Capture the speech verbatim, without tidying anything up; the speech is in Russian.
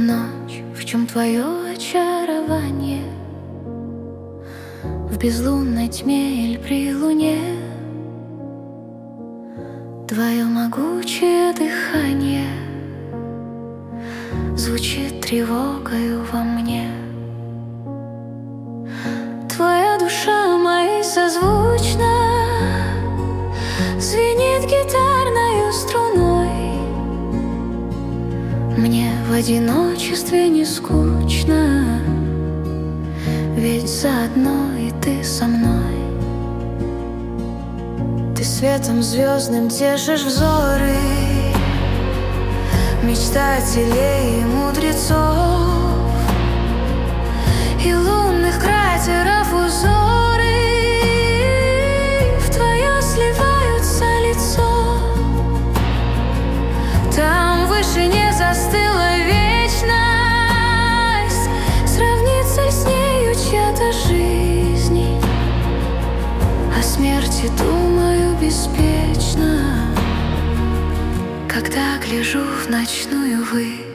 Ночь, в чем твое очарование? В безлунной тьме или при луне? Твое могучее дыхание звучит тревогою во мне. Твоя душа моей созвучна, звенит гитарною струной. Мне в одиночестве не скучно, ведь заодно и ты со мной. Ты светом звездным тешишь взоры мечтателей и мудрецов, и лунных кратеров узоры в твое сливаются лицо. Там в вышине застыла вечность, сравнится ли с нею чья-то жизнь? О смерти думаю беспечно, когда гляжу в ночную высь.